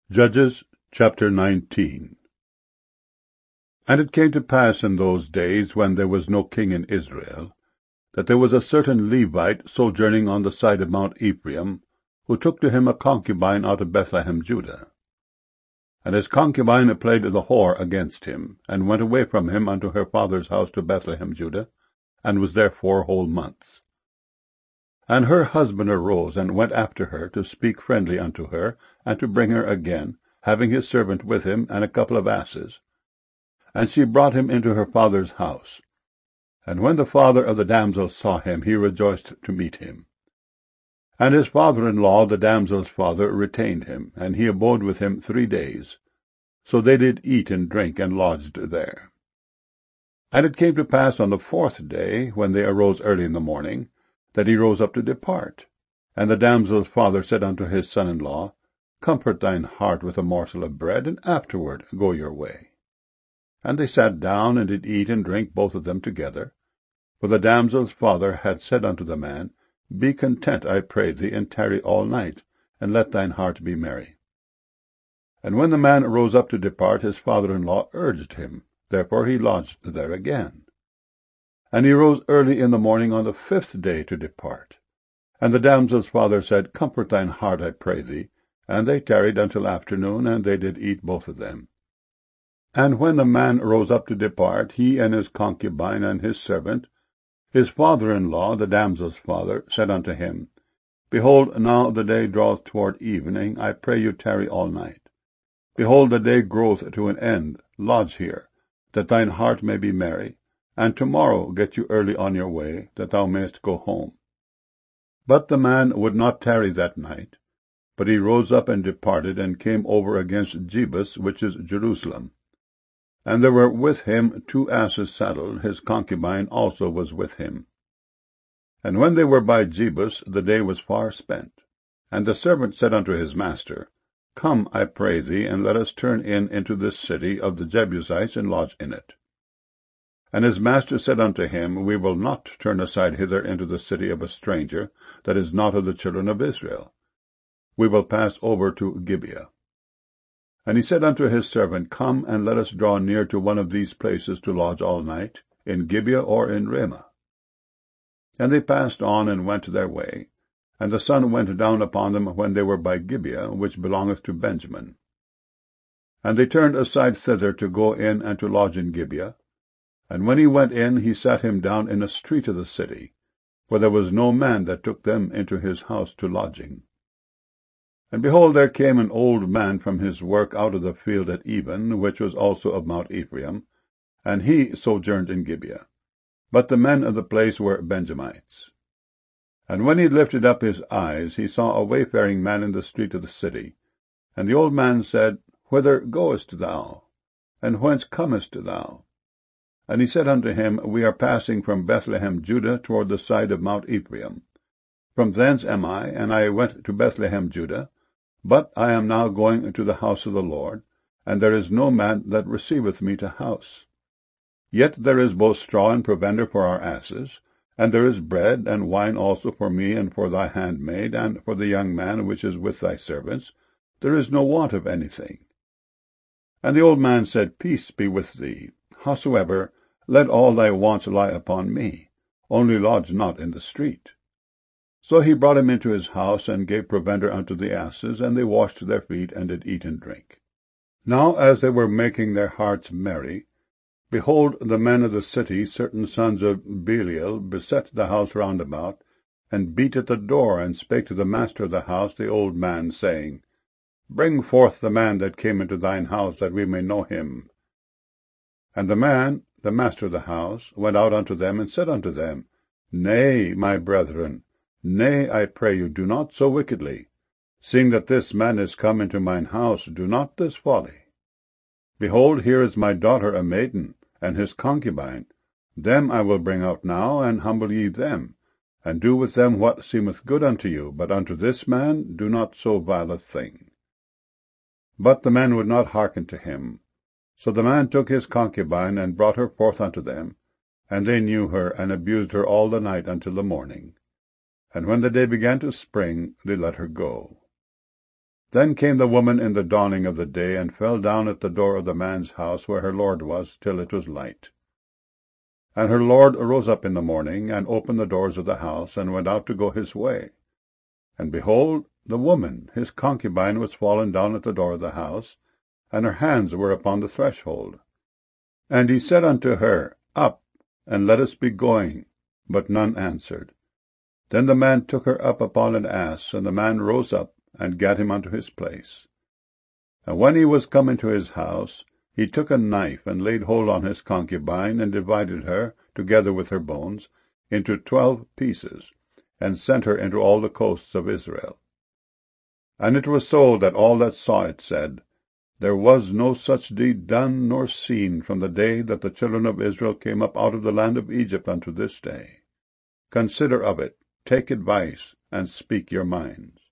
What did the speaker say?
Judges chapter 19. And it came to pass in those days, when there was no king in Israel, that there was a certain Levite sojourning on the side of Mount Ephraim, who took to him a concubine out of Bethlehem, Judah. And his concubine played the whore against him, and went away from him unto her father's house to Bethlehem, Judah, and was there 4 whole months. And her husband arose, and went after her, to speak friendly unto her, and to bring her again, having his servant with him, and a couple of asses. And she brought him into her father's house. And when the father of the damsel saw him, he rejoiced to meet him. And his father-in-law, the damsel's father, retained him, and he abode with him 3 days. So they did eat and drink, and lodged there. And it came to pass on the 4th day, when they arose early in the morning, that he rose up to depart. And the damsel's father said unto his son-in-law, Comfort thine heart with a morsel of bread, and afterward go your way. And they sat down, and did eat and drink both of them together. For the damsel's father had said unto the man, Be content, I pray thee, and tarry all night, and let thine heart be merry. And when the man rose up to depart, his father-in-law urged him. Therefore he lodged there again. And he rose early in the morning on the 5th day to depart. And the damsel's father said, Comfort thine heart, I pray thee. And they tarried until afternoon, and they did eat both of them. And when the man rose up to depart, he and his concubine and his servant, his father-in-law, the damsel's father, said unto him, Behold, now the day draweth toward evening, I pray you tarry all night. Behold, the day groweth to an end, lodge here, that thine heart may be merry, and tomorrow get you early on your way, that thou mayest go home. But the man would not tarry that night, but he rose up and departed, and came over against Jebus, which is Jerusalem. And there were with him 2 asses saddled, his concubine also was with him. And when they were by Jebus, the day was far spent. And the servant said unto his master, Come, I pray thee, and let us turn in into this city of the Jebusites, and lodge in it. And his master said unto him, We will not turn aside hither into the city of a stranger, that is not of the children of Israel. We will pass over to Gibeah. And he said unto his servant, Come, and let us draw near to one of these places to lodge all night, in Gibeah or in Ramah. And they passed on, and went their way. And the sun went down upon them when they were by Gibeah, which belongeth to Benjamin. And they turned aside thither to go in and to lodge in Gibeah. And when he went in, he sat him down in a street of the city, for there was no man that took them into his house to lodging. And behold, there came an old man from his work out of the field at Even, which was also of Mount Ephraim, and he sojourned in Gibeah. But the men of the place were Benjamites. And when he lifted up his eyes, he saw a wayfaring man in the street of the city. And the old man said, Whither goest thou? And whence comest thou? And he said unto him, We are passing from Bethlehem, Judah, toward the side of Mount Ephraim. From thence am I, and I went to Bethlehem, Judah. But I am now going to the house of the Lord, and there is no man that receiveth me to house. Yet there is both straw and provender for our asses, and there is bread and wine also for me and for thy handmaid, and for the young man which is with thy servants. There is no want of anything. And the old man said, Peace be with thee. Howsoever, let all thy wants lie upon me, only lodge not in the street. So he brought him into his house, and gave provender unto the asses, and they washed their feet, and did eat and drink. Now as they were making their hearts merry, behold, the men of the city, certain sons of Belial, beset the house round about, and beat at the door, and spake to the master of the house, the old man, saying, Bring forth the man that came into thine house, that we may know him. And the man, the master of the house, went out unto them, and said unto them, Nay, my brethren, nay, I pray you, do not so wickedly. Seeing that this man is come into mine house, do not this folly. Behold, here is my daughter a maiden, and his concubine. Them I will bring out now, and humble ye them, and do with them what seemeth good unto you, but unto this man do not so vile a thing. But the man would not hearken to him. So the man took his concubine, and brought her forth unto them, and they knew her, and abused her all the night until the morning. And when the day began to spring, they let her go. Then came the woman in the dawning of the day, and fell down at the door of the man's house where her lord was, till it was light. And her lord arose up in the morning, and opened the doors of the house, and went out to go his way. And behold, the woman, his concubine, was fallen down at the door of the house, and her hands were upon the threshold. And he said unto her, Up, and let us be going. But none answered. Then the man took her up upon an ass, and the man rose up, and gat him unto his place. And when he was come into his house, he took a knife, and laid hold on his concubine, and divided her, together with her bones, into 12 pieces, and sent her into all the coasts of Israel. And it was so that all that saw it said, There was no such deed done nor seen from the day that the children of Israel came up out of the land of Egypt unto this day. Consider of it, take advice, and speak your minds.